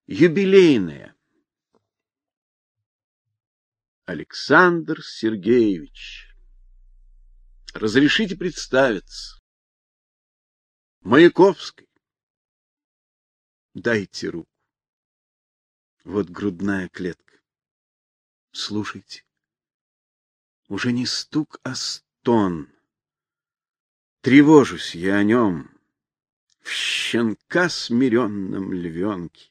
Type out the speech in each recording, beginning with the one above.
юбилейная. Александр Сергеевич, разрешите представиться. Маяковский. Дайте руку. Вот грудная клетка. Слушайте. Уже не стук, а стон. Тревожусь я о нем. В щенка смиренном львенке.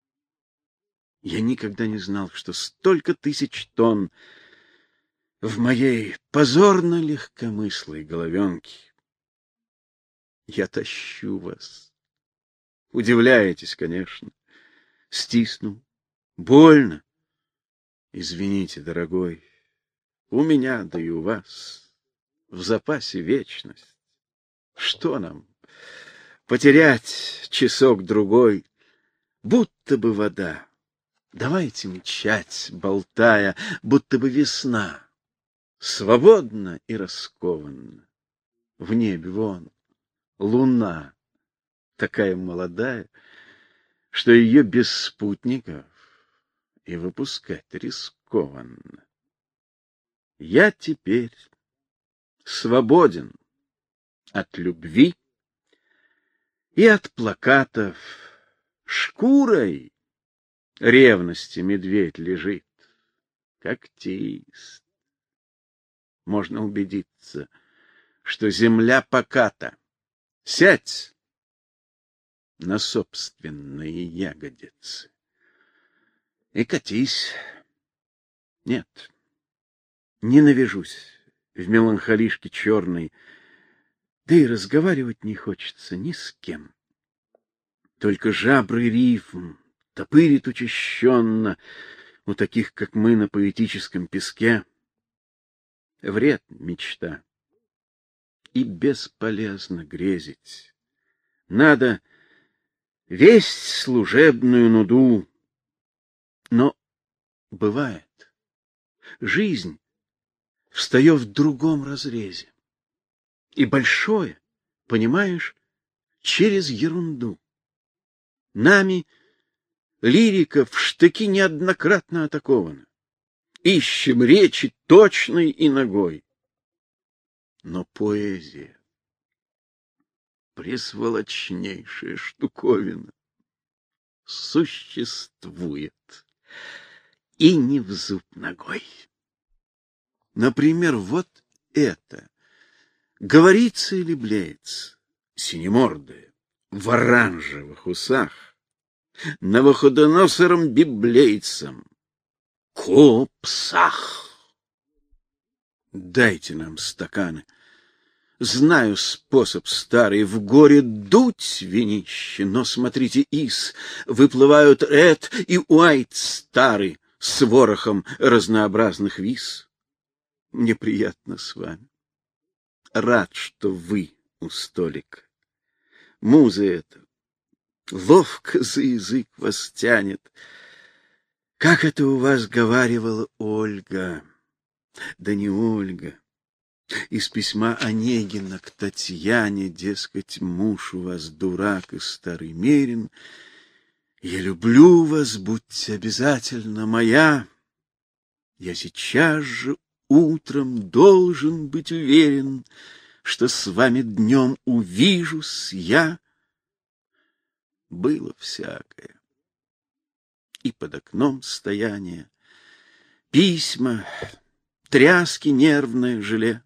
Я никогда не знал, что столько тысяч тонн в моей позорно легкомыслой головенке. Я тащу вас. Удивляетесь, конечно. Стисну. Больно. Извините, дорогой. У меня, да и у вас в запасе вечность. Что нам? Потерять часок-другой, будто бы вода. Давайте мчать, болтая, будто бы весна. Свободно и раскованно. В небе вон луна, такая молодая, что ее без спутников и выпускать рискованно. Я теперь свободен от любви и от плакатов. Шкурой ревности медведь лежит, когтист. Можно убедиться, что земля поката. Сядь на собственные ягодицы и катись. Нет, не навяжусь в меланхолишке черной, да и разговаривать не хочется ни с кем. Только жабры рифм топырит учащенно у таких, как мы, на поэтическом песке. Вред мечта. И бесполезно грезить. Надо весть служебную нуду. Но бывает, жизнь встает в другом разрезе. И большое, понимаешь, через ерунду. Нами лирика в штыки неоднократно атакована. Ищем речи точной и ногой. Но поэзия — пресволочнейшая штуковина. Существует и не в зуб ногой. Например, вот это. Говорится или блеется, синемордая, в оранжевых усах, новоходоносором библейцем, копсах. Дайте нам стаканы. Знаю способ старый в горе дуть винище, но смотрите, из выплывают Ред и Уайт старый с ворохом разнообразных виз. Мне приятно с вами. Рад, что вы у столика. Муза эта ловко за язык вас тянет. Как это у вас говаривала Ольга? Да не Ольга. Из письма Онегина к Татьяне, дескать, муж у вас дурак и старый мерин. Я люблю вас, будьте обязательно моя. Я сейчас же утром должен быть уверен, что с вами днем увижусь я. Было всякое. И под окном стояние, письма, тряски нервное желе.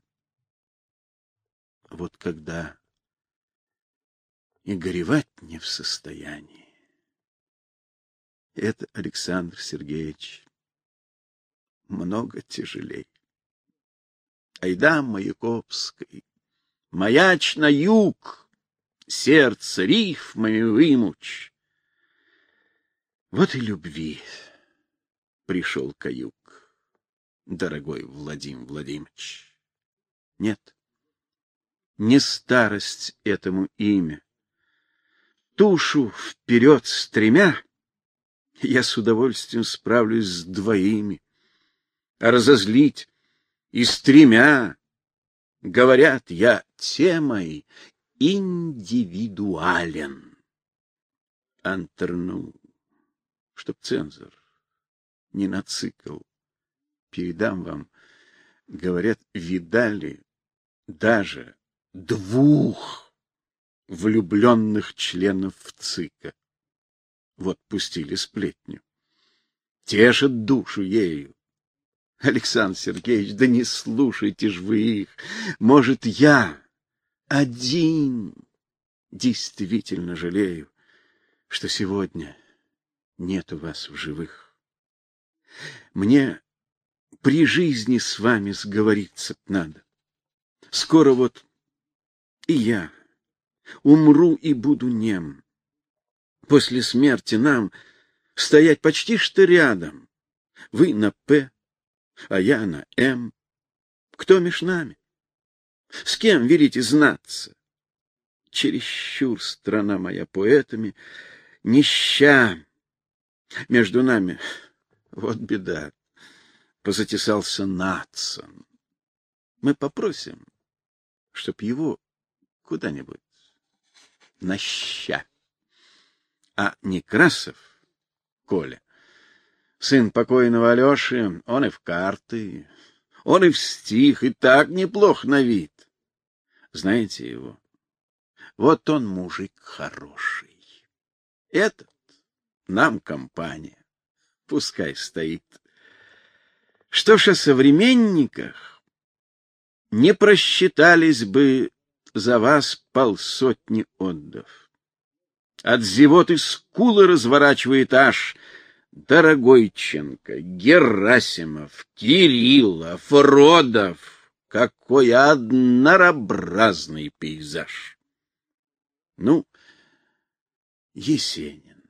Вот когда и горевать не в состоянии. Это, Александр Сергеевич, много тяжелей. Айда, Маяковской, маяч на юг, сердце рифмами вымучь. Вот и любви пришел каюк, дорогой Владимир Владимирович. Нет, не старость этому имя. Тушу вперед стремя, я с удовольствием справлюсь с двоими. А разозлить и с тремя, говорят, я темой индивидуален. Антерну, чтоб цензор не нацикал. Передам вам, говорят, видали даже 2 влюбленных членов ЦИКа. Вот пустили сплетню. Тешат душу ею. Александр Сергеевич, да не слушайте ж вы их. Может, я один действительно жалею, что сегодня нет у вас в живых. Мне при жизни с вами сговориться надо. Скоро вот и я умру и буду нем. После смерти нам стоять почти что рядом. Вы на «П», а я на «М». Кто меж нами? С кем велите знаться? Чересчур страна моя поэтами нища. Между нами вот беда. Позатесался Надсон. Мы попросим, чтоб его куда-нибудь на ща. А Некрасов, Коля, сын покойного Алёши, он и в карты, он и в стих, и так неплох на вид. Знаете его? Вот он мужик хороший. Этот нам компания. Пускай стоит. Что ж о современниках? Не просчитались бы за вас 50 отдов. От зевоты скулы разворачивает аж Дорогойченко, Герасимов, Кириллов, Родов. Какой однообразный пейзаж! Ну, Есенин.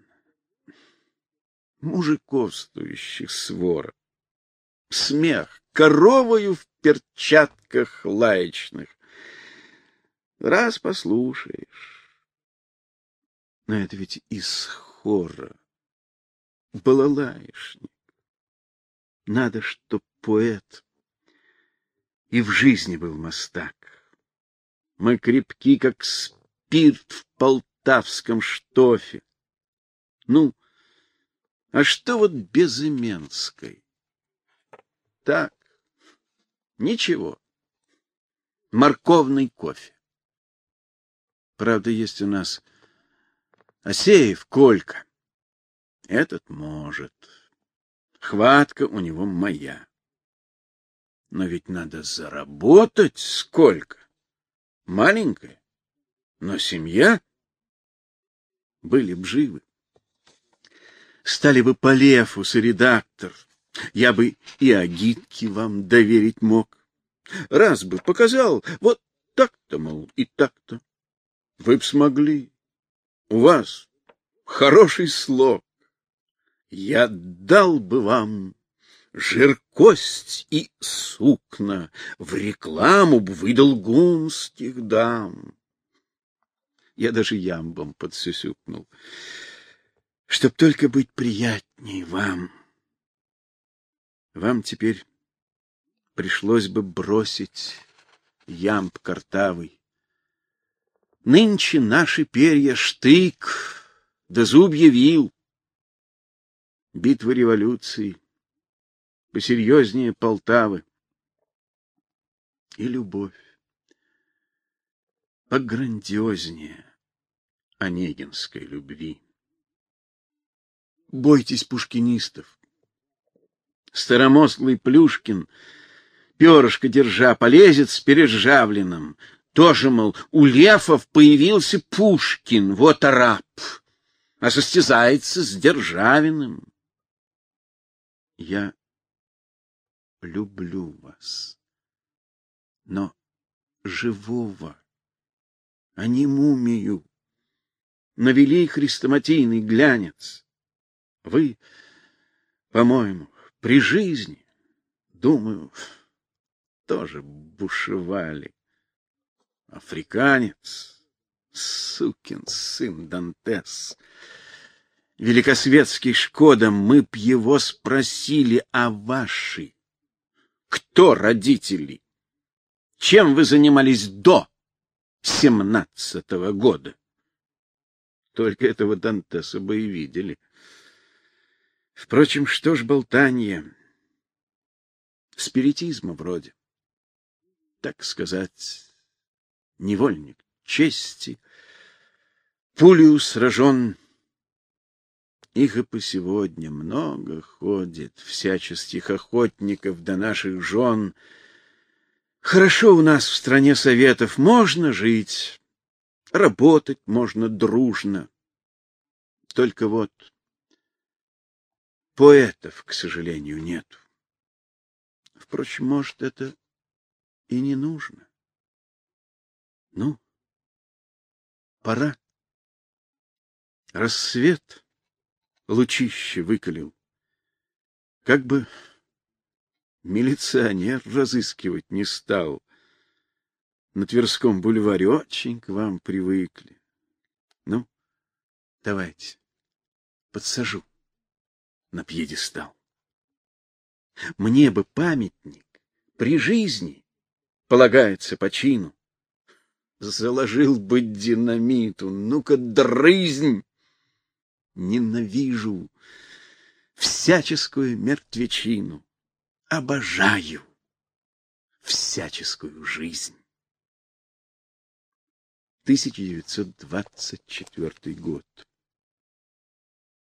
Мужиков стоящих свора. Смех коровою в перчатках лаечных. Раз послушаешь. Но это ведь из хора. Балалаишник. Надо, чтоб поэт и в жизни был мастак. Мы крепки, как спирт в полтавском штофе. Ну, а что вот Безыменской? Так, ничего. Морковный кофе. Правда, есть у нас Асеев Колька. Этот может. Хватка у него моя. Но ведь надо заработать сколько? Маленькая, но семья. Были б живы. Стали бы Полефус и редактор. Я бы и агитки вам доверить мог. Раз бы показал, вот так-то, мол, и так-то. Вы б смогли. У вас хороший слог. Я дал бы вам жиркость и сукна, в рекламу б выдал гунских дам. Я даже ямбом подсюсюкнул, чтоб только быть приятней вам. Вам теперь пришлось бы бросить ямб картавый. Нынче наши перья штык, да зубья вил. Битва революции посерьезнее Полтавы. И любовь пограндиознее онегинской любви. Бойтесь пушкинистов. Старомослый Плюшкин, перышко держа, полезет с перержавленным. Тоже, мол, у лефов появился Пушкин, вот араб, а состязается с Державиным. Я люблю вас, но живого, а не мумию. Навели хрестоматийный глянец. Вы, по-моему, при жизни, думаю, тоже бушевали. Африканец, сукин сын Дантес. Великосветский Шкода, мы б его спросили, а ваши? Кто родители? Чем вы занимались до 17-го года? Только этого Дантеса бы и видели. Впрочем, что ж болтанье? Спиритизма вроде. Так сказать, невольник чести, пулею сражен. Их и по сегодня много ходит, всяческих охотников до наших жен. Хорошо у нас в стране советов, можно жить, работать можно дружно. Только вот поэтов, к сожалению, нету. Впрочем, может, это и не нужно. Ну, пора. Рассвет лучище выколил. Как бы милиционер разыскивать не стал. На Тверском бульваре очень к вам привыкли. Ну, давайте, подсажу на пьедестал. Мне бы памятник при жизни полагается по чину. Заложил бы динамиту, ну-ка дрызнь. Ненавижу всяческую мертвечину, обожаю всяческую жизнь. 1924 год.